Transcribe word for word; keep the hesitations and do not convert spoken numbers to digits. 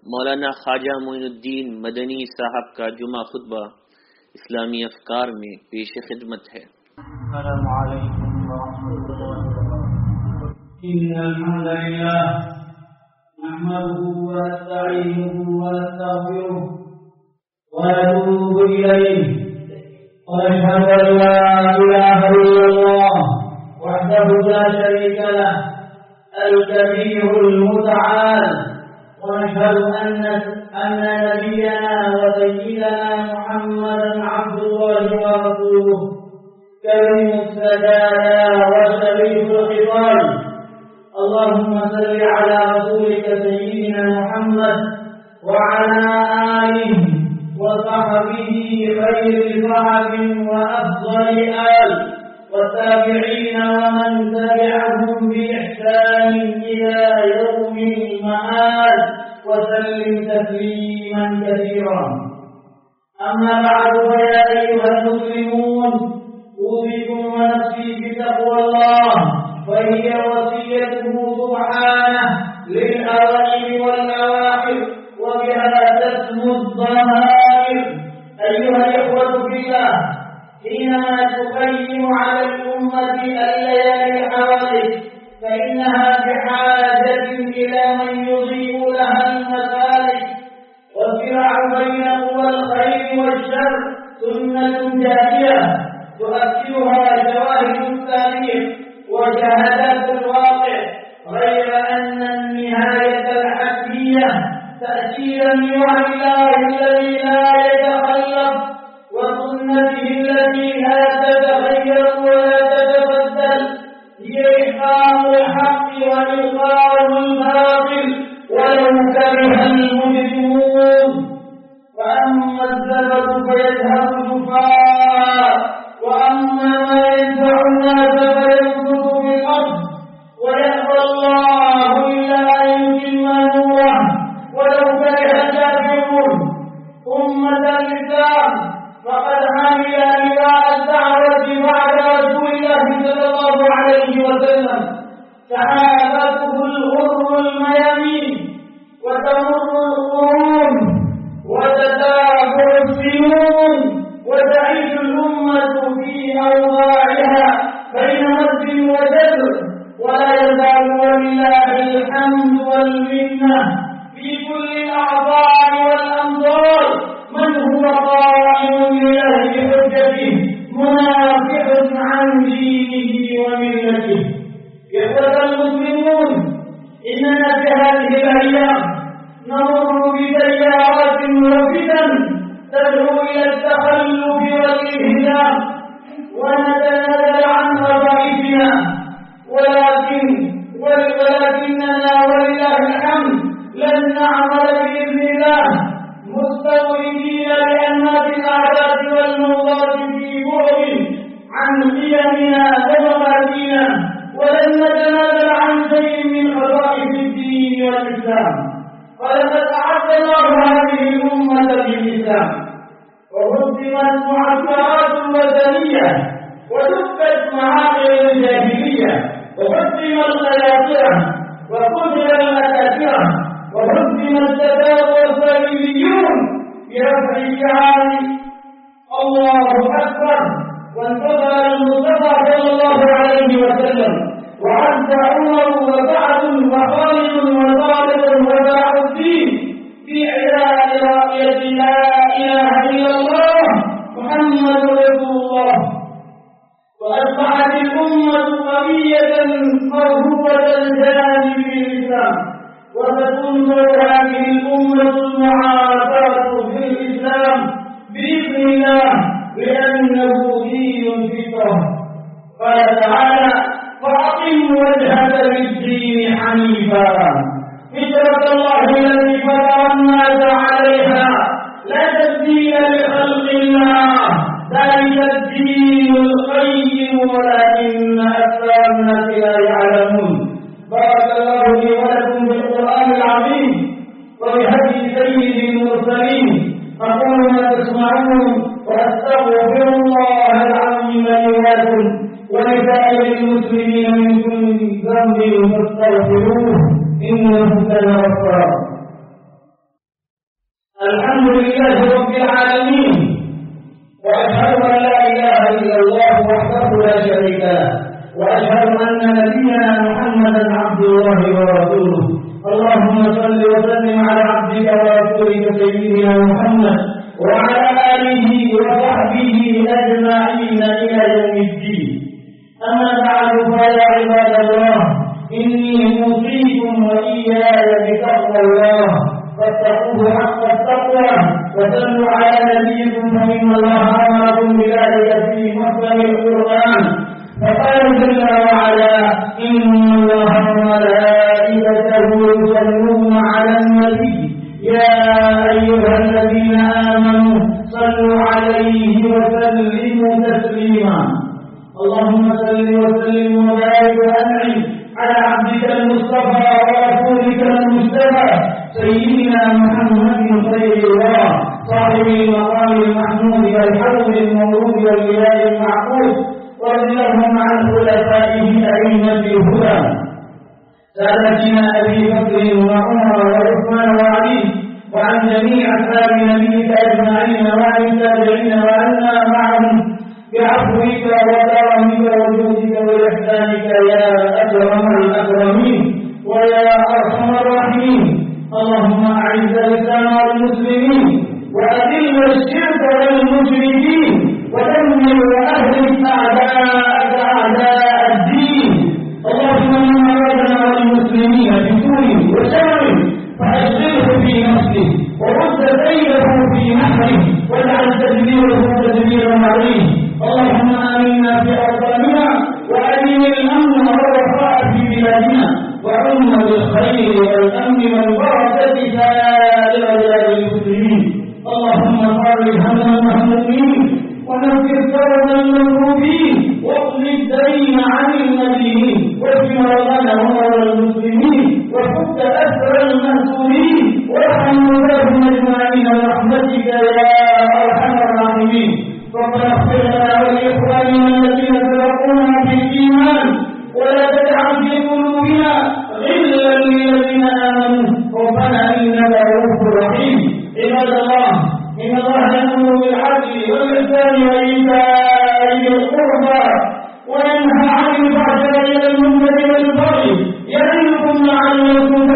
मौलाना ख्वाजा मोइनुद्दीन मदनी साहब का जुमा खुतबा इस्लामी अफकार में पेश खिदमत है। अस्सलामु अलैकुम व रहमतुल्लाहि व बरकातुहू। इन्नल हम्दुलिल्लाह नहमदुहु व नस्तईनुहु व नस्तगफिरुह व नतूबु इलैहि व नशहदु अन ला इलाहा इल्लल्लाह वहदहु ला शरीका लहु अल-कबीरुल मुतआल ونشهد أن أن نبينا وسيدنا محمدا عبد الله ورسوله كريم السجايا وشريف الخصال. اللهم صل على رسولك سيدنا محمد وعلى آله وصحبه خير صحب وأفضل آل والتابعين ومن تبعهم بإحسان إلى يوم المآل وسلم تسليما كثيرا. أما بعد فيا أيها المسلمون أوصيكم ونفسي بتقوى الله وهي وصيته سبحانه للأوائل والأواخر وبها تسمو الضمائر. أيها الإخوة في الله، حينما تقيم على الأمة الليالي الحوادث فإنها بحاجة إلى من يضيء لها المسالك. والصراع بين قوى الخير والشر سنة جارية تؤكدها شواهد التاريخ وشهادات الواقع، غير أن النهاية الحتمية تأتي بأمر الله الذي لا يتخلف وسنته التي لا تتغير ولا تتبدل، هي إحقاق الحق وإبطال الباطل ولو كره المجرمون. فأما الزبد فيذهب جفاء، وأما ما ينفع الناس فيمكث في الأرض، ويأبى الله إلا أن يتم نوره ولو كره الكافرون. أمة الإسلام، فقد عمل لواء الدعوة بعد رسول الله صلى الله عليه وسلم صحابته الغر الميامين، وتمر القرون وتتابع السنون وتعيش الأمة في أوضاعها بين مد وجزر، ولا يزال ولله الحمد والمنة في كل الأعضاء والأمصار من هو قائم لله بحجته منافع عن دينه وملته. إخوة المسلمون، إننا في هذه الأيام نمر بتيارات وفتن تدعو إلى التخلف والانهزام ونتنازل عن وظائفنا، ولكن ولكننا ولله الحمد لن نعمل بإذن الله مستوردين لأنماط الأعداد والموضات في بعد عن قيمنا ومبادئنا، ولن نتنازل عن شيء من خصائص الدين والإسلام. فلقد أعد الله هذه الأمة بالإسلام، وهدمت معسكرات الوثنية، ودكت معاقل الجاهلية، وهدم القياصرة، وقتل الأكاثرة، وهدم السادات والصليبيون برفع شعار الله أكبر، وانتصر المصطفى صلى الله عليه وسلم، وعز عمر وسعد وخالد وطارق وباع الدين في إعلاء راية لا إله إلا الله محمد رسول الله. وأصبحت الأمة قوية مرهوبة جانب الإسلام، وستنظر هذه الأمة المعاصرة في الإسلام بإذن الله لأنه دين فطرة. قال تعالى: فأقم وجهك للدين حنيفا فطرة الله التي فطر الناس عليها لا تبديل لخلق الله ذلك الدين القيم ولكن أكثر الناس لا يعلمون. بارك الله لي ولكم بالقرآن العظيم وبهدي سيد المرسلين. أقول ما تسمعون وأستغفر الله العظيم لي ولكم ولسائر المسلمين من كل ذنب فاستغفروه إنه كان غفارا. الحمد لله رب العالمين، وأشهد أن لا إله إلا الله وحده لا شريك له، وأشهد أن نبينا محمدا عبد الله ورسوله. اللهم صل وسلم على عبدك ورسولك سيدنا محمد وعلى آله وصحبه أجمعين إلى يوم الدين. أما بعد، فيا عباد الله، إني أوصيكم وإياي بتقوى الله، فاتقوه حق التقوى وصلوا على نبيكم، فإن الله أمركم بذلك في محكم القرآن. فقال جل وعلا: إن الله وملائكته يصلون على النبي يا أيها الذين آمنوا صلوا عليه وسلموا تسليما. اللهم صل وسلم وبارك وأنعم على عبدك المصطفى ورسولك المجتبى سيدنا محمد خير الله، صاحب المقام المحمود والحوض المورود والولاء المعقود، وارض اللهم عن خلفائه أئمة الهدى سادتنا أبي بكر وعمر وعثمان وعلي، وعن جميع أصحاب نبيك أجمعين، وعن التابعين، وعنا معهم بعفوك وكرمك وجودك وإحسانك يا أكرم الأكرمين ويا أرحم الراحمين. اللهم أعز الإسلام والمسلمين، وأذل الشرك والمشركين، ودمر وأهلك أعداءك أعداء الدين. اللهم من أرادنا والمسلمين بسوء وشر فأشغله في نفسه، ورد كيده في نحره، واجعل تدبيره تدبيرا عليه. اللهم آمنا في أوطاننا، وأدم الأمن والرخاء في بلادنا، وعم بالخير والأمن والبركة سائر بلاد المسلمين. اللهم فرج هم المهمومين، ونفر كرب المكروبين، واقض الدين عن المدينين، واشف مرضانا ومرضى المسلمين، وفك أسر المأسورين، وارحم موتاهم أجمعين برحمتك يا أرحم الراحمين. ربنا اغفر لنا ولإخواننا الذين سبقونا بالإيمان، ولا تجعل في قلوبنا غلا للذين آمنوا ربنا إنك رؤوف رحيم. عباد الله، إن الله يأمر بالعدل والإحسان وإيتاء ذي القربى وينهى عن الفحشاء والمنكر والبغي، يعظكم لعلكم